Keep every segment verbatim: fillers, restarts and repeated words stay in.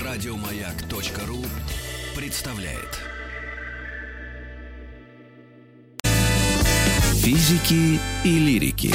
Радиомаяк.ру представляет Физики и лирики.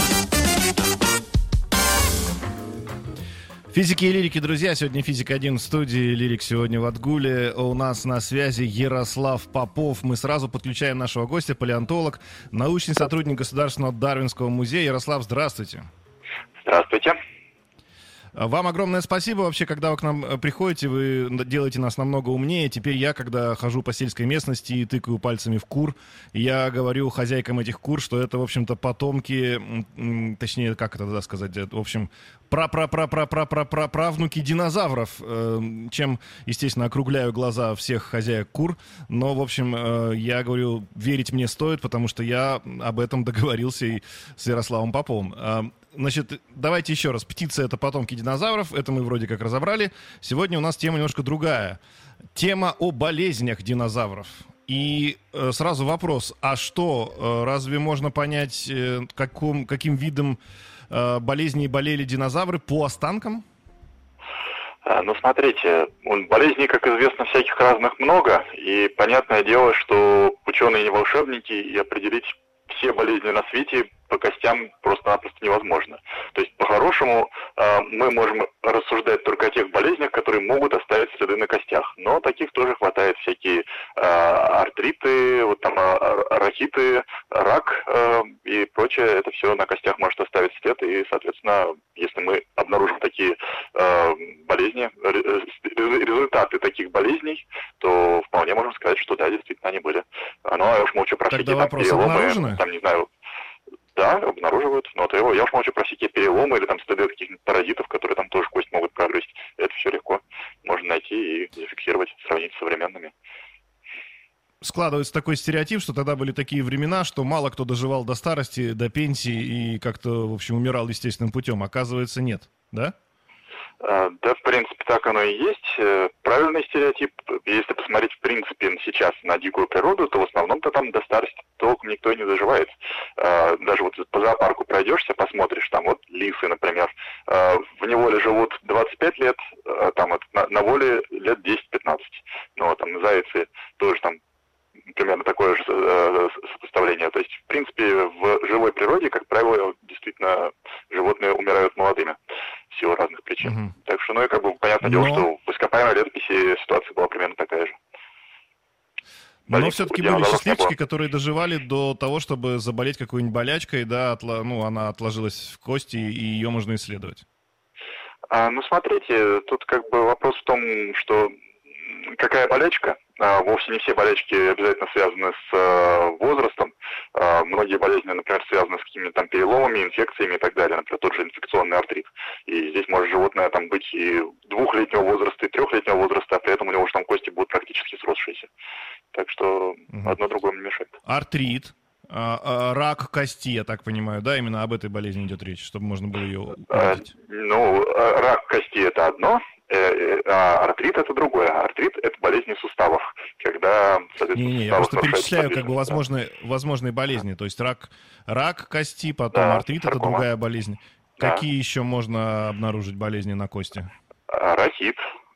Физики и лирики, друзья. Сегодня Физик один в студии, Лирик сегодня в отгуле. У нас на связи Ярослав Попов. Мы сразу подключаем нашего гостя, палеонтолог, научный сотрудник Государственного Дарвинского музея. Ярослав, здравствуйте. Здравствуйте. Вам огромное спасибо. Вообще, когда вы к нам приходите, вы делаете нас намного умнее. Теперь я, когда хожу по сельской местности и тыкаю пальцами в кур, я говорю хозяйкам этих кур, что это, в общем-то, потомки, точнее, как это сказать, в общем, пра-пра-пра-пра-пра-пра-правнуки динозавров, чем, естественно, округляю глаза всех хозяек кур. Но, в общем, я говорю, верить мне стоит, потому что я об этом договорился и с Ярославом Поповым. Значит, давайте еще раз. Птицы — это потомки динозавров. Это мы вроде как разобрали. Сегодня у нас тема немножко другая. Тема о болезнях динозавров. И э, сразу вопрос. А что, э, разве можно понять, э, каком, каким видом э, болезней болели динозавры по останкам? Ну, смотрите, болезней, как известно, всяких разных много. И понятное дело, что ученые не волшебники, и определить все болезни на свете по костям просто-напросто невозможно. То есть, по-хорошему, э, мы можем рассуждать только о тех болезнях, которые могут оставить следы на костях. Но таких тоже хватает. Всякие э, артриты, вот там э, рахиты, рак э, и прочее. Это все на костях может оставить след. И, соответственно, если мы обнаружим такие э, болезни, результаты таких болезней, то вполне можем сказать, что да, действительно они были. Ну, а я уж молчу про всякие там переломы, там, не знаю. Да, обнаруживают. Но вот его, я уж молчу про всякие переломы или там следы каких-нибудь паразитов, которые там тоже кость могут прогрызть. Это все легко можно найти и зафиксировать, сравнить с современными. Складывается такой стереотип, что тогда были такие времена, что мало кто доживал до старости, до пенсии и как-то, в общем, умирал естественным путем. Оказывается, нет, да? Да, в принципе, так оно и есть. Правильный стереотип. Если посмотреть, в принципе, сейчас на дикую природу, то в основном-то там до старости толком никто и не доживает. Даже вот по зоопарку пройдешься, посмотришь, там вот лисы, например, в неволе живут двадцать пять лет, там вот на, на воле лет десять-пятнадцать. Ну, вот там зайцы тоже там примерно такое же э, сопоставление. То есть, в принципе, в живой природе, как правило, действительно животные умирают молодыми в силу разных причин. Mm-hmm. Так что, ну и как бы понятное Но... дело, что в ископаемой летописи ситуация была примерно такая же. Но Болезнь, все-таки были счастливчики, которые доживали до того, чтобы заболеть какой-нибудь болячкой, да, отла... ну, она отложилась в кости, и ее можно исследовать. А, ну, смотрите, тут как бы вопрос в том, что какая болячка? А, вовсе не все болячки обязательно связаны с а, возрастом. А, многие болезни, например, связаны с какими-то там переломами, инфекциями и так далее. Например, тот же инфекционный артрит. И здесь может животное там быть и двухлетнего возраста, и трехлетнего возраста, а при этом у него уже там кости будут практически сросшиеся. Так что угу. одно другому не мешает. Артрит, а, а, рак кости, я так понимаю, да? Именно об этой болезни идет речь, чтобы можно было ее увидеть. А, ну, рак кости — это одно. А артрит — это другое. Артрит — это болезни суставов, когда, соответственно, не, не, я просто перечисляю как бы возможные, да. возможные болезни. То есть рак, рак кости, потом да, артрит — это другая болезнь. Да. Какие еще можно обнаружить болезни на кости? Рахит.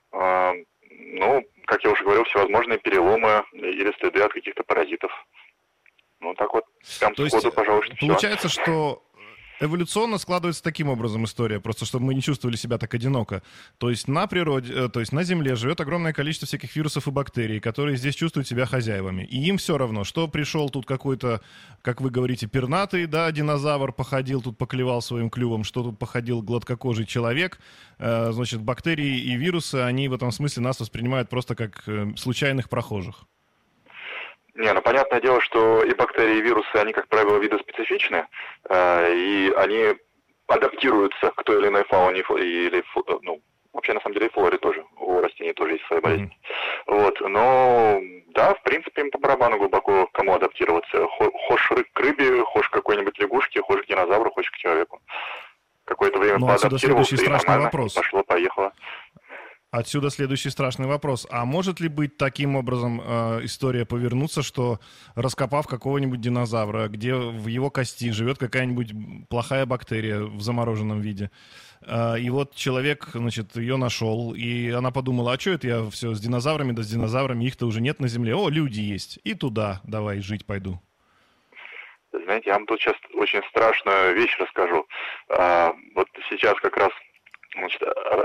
Ну, как я уже говорил, всевозможные переломы или следы от каких-то паразитов. Ну, так вот, прям То сходу, есть, пожалуй, что получается, все. что эволюционно складывается таким образом история, просто чтобы мы не чувствовали себя так одиноко. То есть на природе, то есть на Земле живет огромное количество всяких вирусов и бактерий, которые здесь чувствуют себя хозяевами. И им все равно, что пришел тут какой-то, как вы говорите, пернатый, да, динозавр, походил тут, поклевал своим клювом, что тут походил гладкокожий человек. Э, значит, бактерии и вирусы, они в этом смысле нас воспринимают просто как э, случайных прохожих. Не, ну понятное дело, что и бактерии, и вирусы, они, как правило, видоспецифичны, э, и они адаптируются к той или иной фауне, или, ну, вообще, на самом деле, и флоре тоже, у растений тоже есть свои болезни. Mm-hmm. Вот, но, да, в принципе, им по барабану глубоко кому адаптироваться. Хошь к рыбе, хошь к какой-нибудь лягушке, хошь к динозавру, хошь к человеку. Какое-то время ну, поадаптировался, и нормально, вопрос. Пошло-поехало. Отсюда следующий страшный вопрос. А может ли быть таким образом э, история повернуться, что, раскопав какого-нибудь динозавра, где в его кости живет какая-нибудь плохая бактерия в замороженном виде, э, и вот человек, значит, ее нашел, и она подумала, а что это я все с динозаврами, да с динозаврами, их-то уже нет на Земле, о, люди есть, и туда давай жить пойду. Знаете, я вам тут сейчас очень страшную вещь расскажу. А, вот сейчас как раз, значит,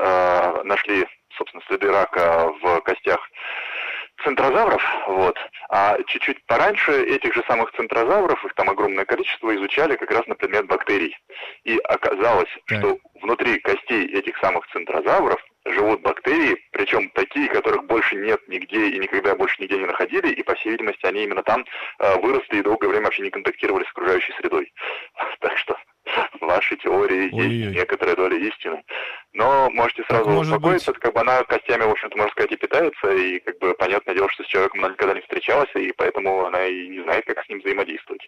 а, нашли, собственно, следы рака в костях центрозавров, вот. А чуть-чуть пораньше этих же самых центрозавров, их там огромное количество, изучали как раз на предмет бактерий. И оказалось, так. что внутри костей этих самых центрозавров живут бактерии, причем такие, которых больше нет нигде и никогда больше нигде не находили, и, по всей видимости, они именно там э, выросли и долгое время вообще не контактировали с окружающей средой. Так что в вашей теории Ой-ой. есть некоторая доля истины. Но можете сразу так, успокоиться, как бы она костями, в общем-то, можно сказать, и питается, и как бы понятное дело, что с человеком она никогда не встречалась, и поэтому она и не знает, как с ним взаимодействовать.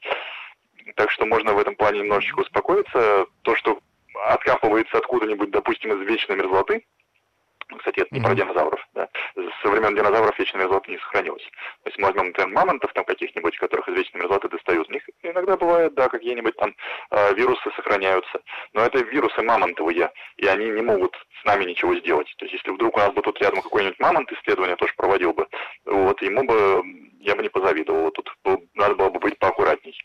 Так что можно в этом плане немножечко успокоиться. То, что откапывается откуда-нибудь, допустим, из вечной мерзлоты, кстати, это не mm-hmm. про динозавров, да. Со времен динозавров вечная мерзлота не сохранилась. То есть мы возьмем, например, мамонтов там каких-нибудь, которых из вечной мерзлоты достают. У них иногда бывает, да, какие-нибудь там э, вирусы сохраняются. Но это вирусы мамонтовые, и они не могут с нами ничего сделать. То есть если вдруг у нас бы тут рядом какой-нибудь мамонт исследование тоже проводил бы, вот, ему бы, я бы не позавидовал. Тут был, надо было бы быть поаккуратней.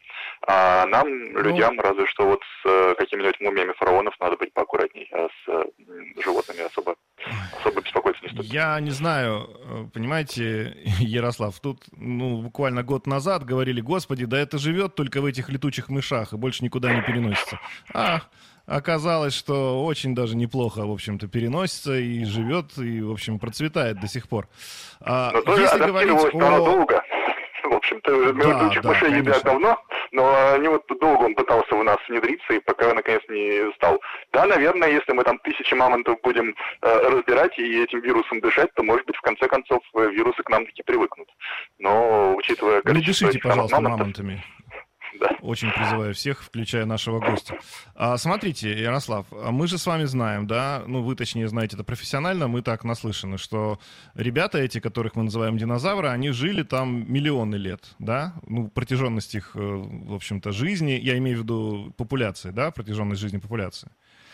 А нам, ну... людям, разве что вот с э, какими-нибудь мумиями фараонов надо быть поаккуратней, а с э, животными особо особо беспокоиться не стоит. Я не знаю, понимаете, Ярослав, тут ну, буквально год назад говорили, господи, да это живет только в этих летучих мышах и больше никуда не переносится. А оказалось, что очень даже неплохо, в общем-то, переносится и живет, и, в общем, процветает до сих пор. А, но тоже адаптировалось о... долго. В общем-то, да, летучих да, мышей едят давно, но они вот долго он пытался у нас внедриться, и пока наконец не стал. Да, наверное, если мы там тысячи мамонтов будем э, разбирать и этим вирусом дышать, то, может быть, в конце концов, вирусы к нам таки привыкнут. Но, учитывая количество... Не дышите, пожалуйста, мамонтов, мамонтами. Да. Очень призываю всех, включая нашего гостя. А, смотрите, Ярослав, мы же с вами знаем, да, ну вы точнее знаете это профессионально, мы так наслышаны, что ребята эти, которых мы называем динозавры, они жили там миллионы лет, да, ну протяженность их, в общем-то, жизни, я имею в виду популяции, да, протяженность жизни популяции.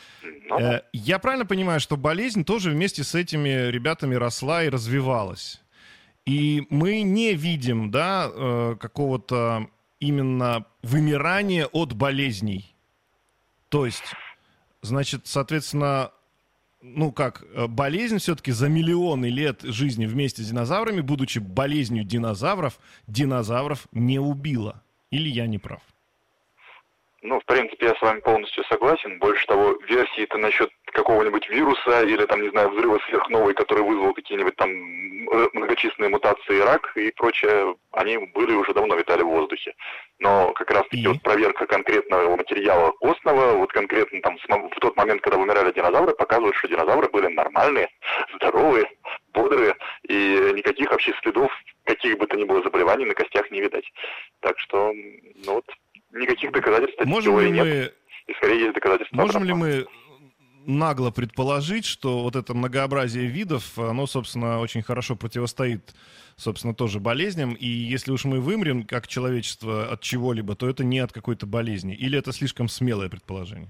Ну. Я правильно понимаю, что болезнь тоже вместе с этими ребятами росла и развивалась? И мы не видим, да, какого-то именно вымирание от болезней. То есть, значит, соответственно, ну как, болезнь все-таки за миллионы лет жизни вместе с динозаврами, будучи болезнью динозавров, динозавров не убила. Или я не прав? Ну, в принципе, я с вами полностью согласен. Больше того, версии-то насчет какого-нибудь вируса или, там, не знаю, взрыва сверхновой, который вызвал какие-нибудь там многочисленные мутации, рак и прочее, они были уже давно, витали в воздухе. Но как раз-таки вот проверка конкретного материала костного, вот конкретно там в тот момент, когда вымирали динозавры, показывает, что динозавры были нормальные, здоровые, бодрые, и никаких вообще следов каких бы то ни было заболеваний на костях не видать. Так что, ну вот... Никаких доказательств можем ли нет. Мы... И скорее есть доказательства. Можем ли мы нагло предположить, что вот это многообразие видов, оно, собственно, очень хорошо противостоит, собственно, тоже болезням, и если уж мы вымрем, как человечество, от чего-либо, то это не от какой-то болезни? Или это слишком смелое предположение?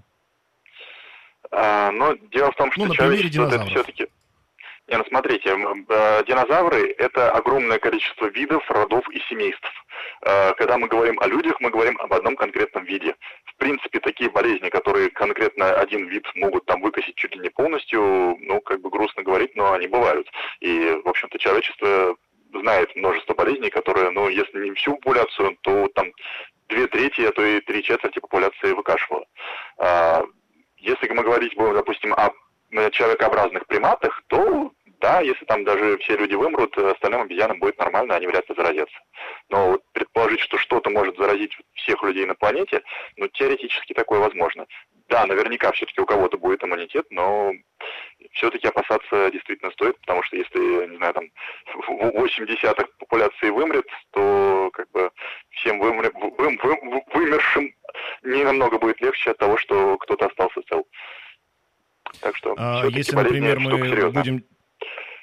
А, но дело в том, что ну, человечество это все-таки... Не, ну смотрите, динозавры — это огромное количество видов, родов и семейств. Когда мы говорим о людях, мы говорим об одном конкретном виде. В принципе, такие болезни, которые конкретно один вид могут там выкосить чуть ли не полностью, ну, как бы грустно говорить, но они бывают. И, в общем-то, человечество знает множество болезней, которые, ну, если не всю популяцию, то там две трети, а то и три четверти популяции выкашивало. Если мы говорить будем, допустим, о человекообразных приматах, то да, если там даже все люди вымрут, остальным обезьянам будет нормально, они вряд ли заразятся. Но вот предположить, что что-то может заразить всех людей на планете, ну, теоретически такое возможно. Да, наверняка все-таки у кого-то будет иммунитет, но все-таки опасаться действительно стоит, потому что если, не знаю, там восемь десятых популяции вымрет, то как бы всем вымр... вы... Вы... вымершим не намного будет легче от того, что кто-то остался цел. Так что, а если, например, мы будем...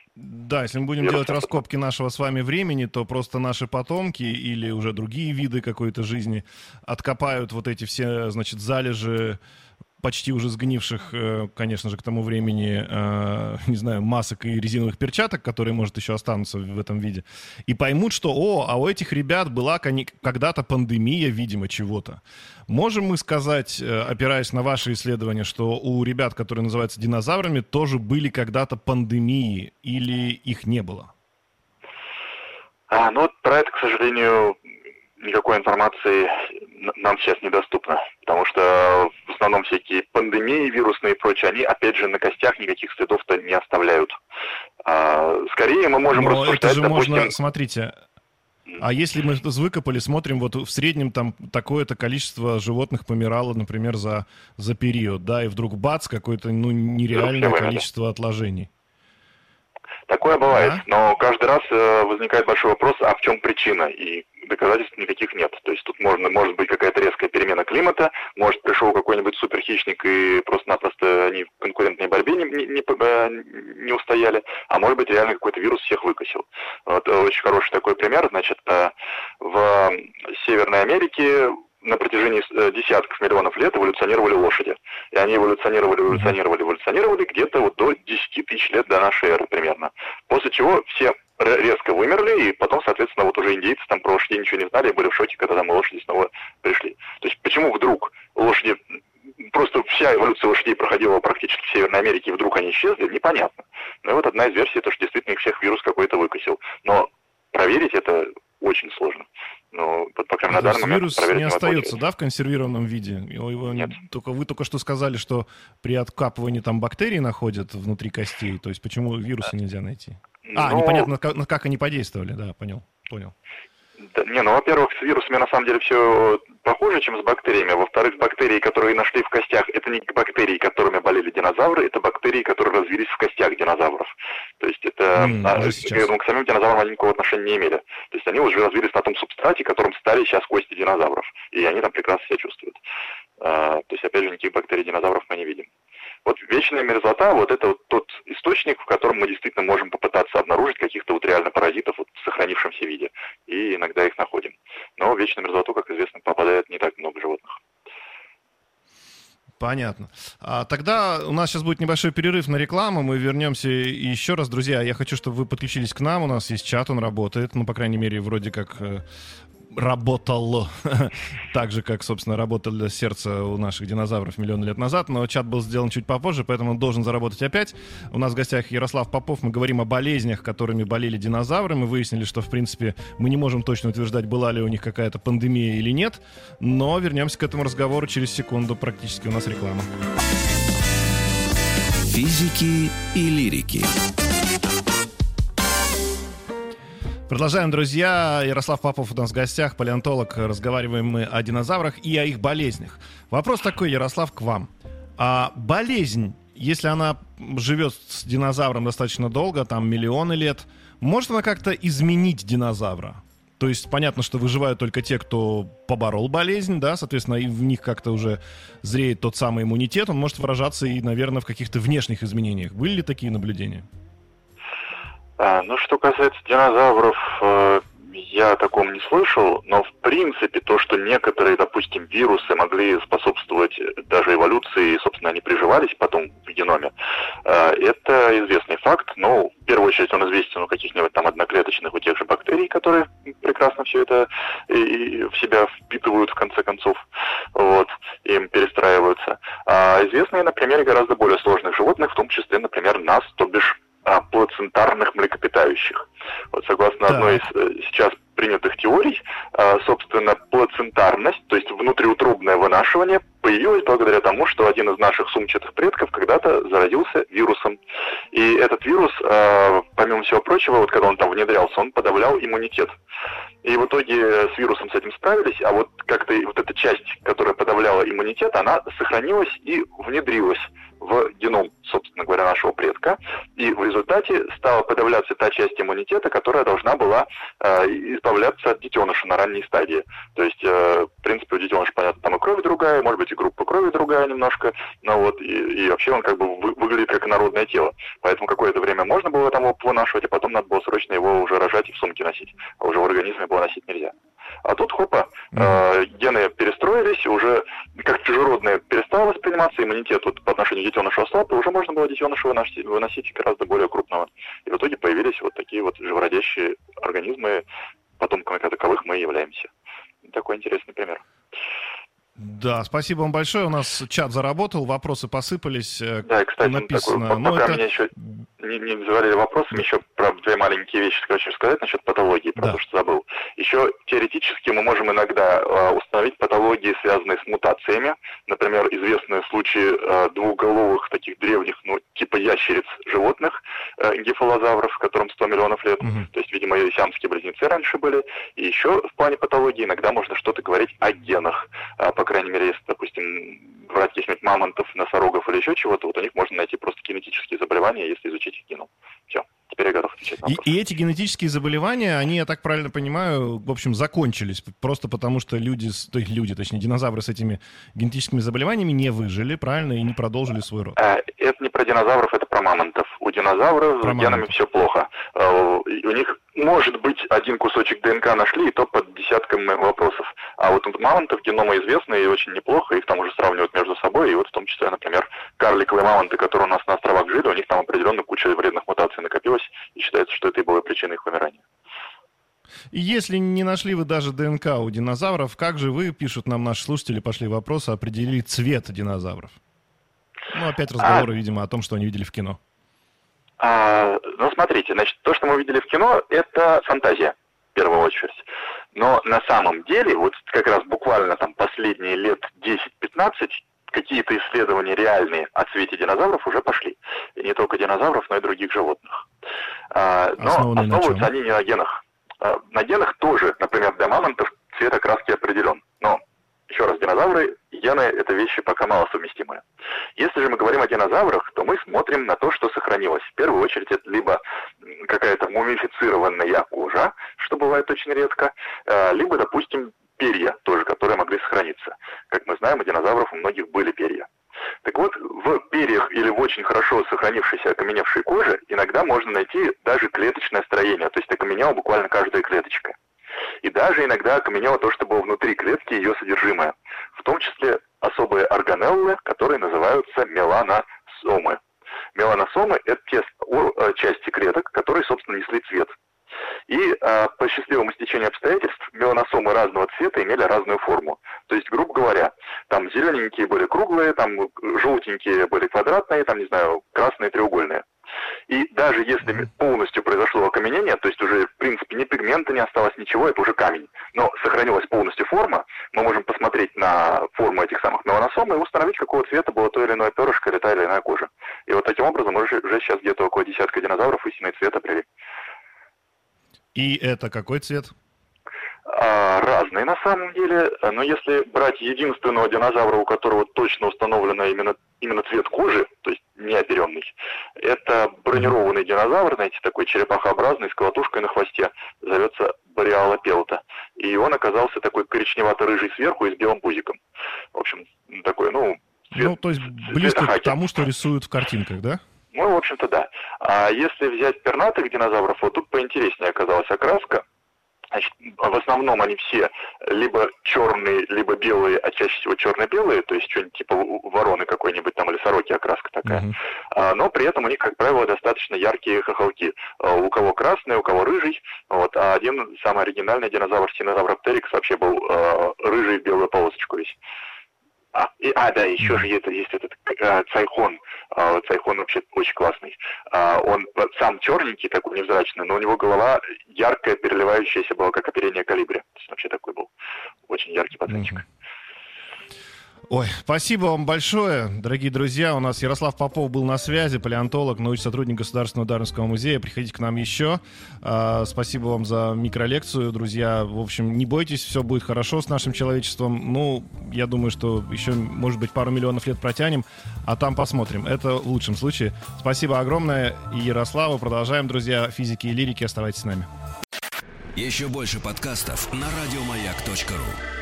Да, если мы будем вирус делать раскопки нашего с вами времени, то просто наши потомки или уже другие виды какой-то жизни откопают вот эти все, значит, залежи почти уже сгнивших, конечно же, к тому времени, не знаю, масок и резиновых перчаток, которые, может, еще останутся в этом виде, и поймут, что, о, а у этих ребят была когда-то пандемия, видимо, чего-то. Можем мы сказать, опираясь на ваши исследования, что у ребят, которые называются динозаврами, тоже были когда-то пандемии, или их не было? А, ну, про это, к сожалению, никакой информации нам сейчас недоступно, потому что в основном всякие пандемии вирусные и прочее, они, опять же, на костях никаких следов-то не оставляют. А, скорее мы можем Но рассуждать, это же допустим... можно, смотрите, а если мы это выкопали, смотрим, вот в среднем там такое-то количество животных помирало, например, за, за период, да, и вдруг бац, какое-то, ну, нереальное количество отложений. Такое бывает, да? Но каждый раз э, возникает большой вопрос, а в чем причина, и доказательств никаких нет. То есть тут можно, может быть какая-то резкая перемена климата, может пришел какой-нибудь суперхищник и просто-напросто они в конкурентной борьбе не, не, не, не устояли, а может быть реально какой-то вирус всех выкосил. Вот очень хороший такой пример, значит, в Северной Америке на протяжении десятков миллионов лет эволюционировали лошади. И они эволюционировали, эволюционировали, эволюционировали где-то вот до десяти тысяч лет до нашей эры примерно. После чего все резко вымерли, и потом, соответственно, вот уже индейцы там про лошадей ничего не знали, и были в шоке, когда там лошади снова пришли. То есть почему вдруг лошади, просто вся эволюция лошадей проходила практически в Северной Америке, и вдруг они исчезли, непонятно. Ну и вот одна из версий, то, что действительно их всех вирус какой-то выкосил. Но проверить это очень сложно. Но, по крайней мере, на данный момент вирус не остается, да, в консервированном виде? Его, Нет. Только, вы только что сказали, что при откапывании там бактерии находят внутри костей. То есть почему вирусы нельзя найти? А, Но... непонятно, как, как они подействовали, да, понял, понял. Да, не, ну, во-первых, с вирусами на самом деле все похуже, чем с бактериями. Во-вторых, бактерии, которые нашли в костях, это не бактерии, которыми болели динозавры, это бактерии, которые развились в костях динозавров. То есть это, mm, а, ну, к самим динозаврам они никакого отношения не имели. То есть они уже развились на том субстрате, которым стали сейчас кости динозавров. И они там прекрасно себя чувствуют. А, то есть, опять же, никаких бактерий динозавров мы не видим. Вот вечная мерзлота, вот это вот тот источник, в котором мы действительно можем попытаться обнаружить каких-то вот реально паразитов вот в сохранившемся виде. И иногда их находим. Но в вечную мерзлоту, как известно, попадает не так много животных. Понятно. А тогда у нас сейчас будет небольшой перерыв на рекламу. Мы вернемся еще раз. Друзья, я хочу, чтобы вы подключились к нам. У нас есть чат, он работает. Ну, по крайней мере, вроде как... работал так же, как, собственно, работало сердце у наших динозавров миллионы лет назад, но чат был сделан чуть попозже, поэтому он должен заработать опять. У нас в гостях Ярослав Попов, мы говорим о болезнях, которыми болели динозавры, мы выяснили, что, в принципе, мы не можем точно утверждать, была ли у них какая-то пандемия или нет, но вернемся к этому разговору через секунду, практически у нас реклама. Физики и лирики. Продолжаем, друзья. Ярослав Попов у нас в гостях, палеонтолог. Разговариваем мы о динозаврах и о их болезнях. Вопрос такой, Ярослав, к вам. А болезнь, если она живет с динозавром достаточно долго, там миллионы лет, может она как-то изменить динозавра? То есть понятно, что выживают только те, кто поборол болезнь, да, соответственно, и в них как-то уже зреет тот самый иммунитет, он может выражаться и, наверное, в каких-то внешних изменениях. Были ли такие наблюдения? А, ну, что касается динозавров, э, я о таком не слышал, но в принципе то, что некоторые, допустим, вирусы могли способствовать даже эволюции, и, собственно, они приживались потом в геноме, э, это известный факт, но в первую очередь он известен у каких-нибудь там одноклеточных, у тех же бактерий, которые прекрасно все это и, и в себя впитывают в конце концов, вот, им перестраиваются. А известны на примере гораздо более сложных животных, в том числе, например, нас, то бишь плацентарных млекопитающих. Вот согласно да. одной из сейчас принятых теорий, собственно, плацентарность, то есть внутриутробное вынашивание, появилось благодаря тому, что один из наших сумчатых предков когда-то заразился вирусом. И этот вирус, помимо всего прочего, вот когда он там внедрялся, он подавлял иммунитет. И в итоге с вирусом с этим справились, а вот как-то вот эта часть, которая подавляла иммунитет, она сохранилась и внедрилась в геном, собственно говоря, нашего предка. И в результате результате стала подавляться та часть иммунитета, которая должна была э, избавляться от детеныша на ранней стадии. То есть, э, в принципе, у детеныша, понятно, там и кровь другая, может быть, и группа крови другая немножко, но вот, и, и вообще он как бы вы, выглядит как инородное тело. Поэтому какое-то время можно было там его вынашивать, а потом надо было срочно его уже рожать и в сумке носить. А уже в организме было носить нельзя. А тут, хопа, э, гены перестроились, уже как чужеродное перестало восприниматься, иммунитет вот, по отношению к детенышу ослаб, и уже можно было детеныша выносить, выносить гораздо более крупного. И в итоге появились вот такие вот живородящие организмы, потомками таковых мы и являемся. Такой интересный пример. Да, спасибо вам большое. У нас чат заработал, вопросы посыпались. Да, и, кстати, написано. Такой, пока это... меня еще не, не завалили вопросами, еще про две маленькие вещи хочу сказать насчет патологии, про да. то, что забыл. Еще теоретически мы можем иногда э, установить патологии, связанные с мутациями. Например, известные случаи э, двухголовых таких древних, ну, типа ящериц животных, э, гефалозавров, которым сто миллионов лет. Угу. То есть, видимо, и сиамские близнецы раньше были. И еще в плане патологии иногда можно что-то говорить о генах. Э, по крайней мере, если, допустим, брать каких-нибудь мамонтов, носорогов или еще чего-то, вот у них можно найти просто генетические заболевания, если изучить их геном. Все, теперь я готов отвечать на вопрос. И, и эти генетические заболевания, они, я так правильно понимаю, в общем, закончились, просто потому что люди, то есть люди, точнее, динозавры с этими генетическими заболеваниями не выжили, правильно, и не продолжили свой род. А, это не про динозавров, это про мамонтов. У динозавров про с генами все плохо. У них, может быть, один кусочек ДНК нашли, и то под десятком вопросов. А вот у мамонтов геномы известны и очень неплохо, их там уже сравнивают между собой, и вот в том числе, например, карликовые мамонты, которые у нас на островах жили, у них там определенно куча вредных мутаций накопилась, и считается, что это и было причиной их вымирания. И если не нашли вы даже ДНК у динозавров, как же вы, пишут нам наши слушатели, пошли вопросы, определили цвет динозавров? Ну, опять разговоры, а... видимо, о том, что они видели в кино. А, ну, смотрите, значит, то, что мы видели в кино, это фантазия, в первую очередь. Но на самом деле, вот как раз буквально там последние лет десять-пятнадцать, какие-то исследования реальные о цвете динозавров уже пошли. И не только динозавров, но и других животных. А, но Основаны основываются они не на генах. А, на генах тоже, например, для мамонтов цвет окраски определен. Но, еще раз, динозавры и гены — это вещи пока мало совместимые. Если же мы говорим о динозаврах, то мы смотрим на то, что сохранилось. В первую очередь это либо какая-то мумифицированная кожа, что бывает очень редко, либо, допустим, перья тоже, которые могли сохраниться. Как мы знаем, у динозавров у многих были перья. Так вот, в перьях или в очень хорошо сохранившейся окаменевшей коже иногда можно найти даже клеточное строение, то есть окаменела буквально каждая клеточка. И даже иногда окаменело то, что было внутри клетки, ее содержимое. В том числе особые органеллы, которые называются меланосомы. Меланосомы — это те части клеток, которые, собственно, несли цвет. И а, по счастливому стечению обстоятельств меланосомы разного цвета имели разную форму. То есть, грубо говоря, там зелененькие были круглые, там желтенькие были квадратные, там, не знаю, красные треугольные. И даже если полностью произошло окаменение, то есть уже, в принципе, ни пигмента не осталось, ничего, это уже камень, но сохранилась полностью форма, мы можем посмотреть на форму этих самых меланосом и установить, какого цвета было то или иное перышко или та или иная кожа. И вот таким образом мы уже, уже сейчас где-то около десятка динозавров истинный цвет определили. И это какой цвет? А, разные на самом деле, но если брать единственного динозавра, у которого точно установлено именно, именно цвет кожи, то есть не оперенный, это бронированный динозавр, знаете, такой черепахообразный, с колотушкой на хвосте, зовется Бориалопелта. И он оказался такой коричневато-рыжий сверху и с белым пузиком. В общем, такой, ну... Цвет, ну, то есть близко к тому, что рисуют в картинках, да? Ну, в общем-то, да. А если взять пернатых динозавров, вот тут поинтереснее оказалась окраска. Значит, в основном они все либо черные, либо белые, а чаще всего черно-белые, то есть что-нибудь типа вороны какой-нибудь там или сороки окраска такая. Mm-hmm. А, но при этом у них, как правило, достаточно яркие хохолки. А, у кого красный, у кого рыжий. Вот. А один самый оригинальный динозавр, Синозавроптерикс, вообще был а, рыжий в белую полосочку весь. А, и, а, да, еще же есть, есть этот а, цайхон. А, цайхон вообще очень классный. А, он сам черненький, такой невзрачный, но у него голова яркая, переливающаяся была, как оперение колибри. То есть вообще такой был очень яркий пацанчик. Ой, спасибо вам большое, дорогие друзья. У нас Ярослав Попов был на связи, палеонтолог, научный сотрудник Государственного Дарвинского музея. Приходите к нам еще. А, спасибо вам за микролекцию, друзья. В общем, не бойтесь, все будет хорошо с нашим человечеством. Ну, я думаю, что еще, может быть, пару миллионов лет протянем, а там посмотрим. Это в лучшем случае. Спасибо огромное. И Ярославу. Продолжаем, друзья. Физики и лирики. Оставайтесь с нами. Еще больше подкастов на радиомаяк точка ру.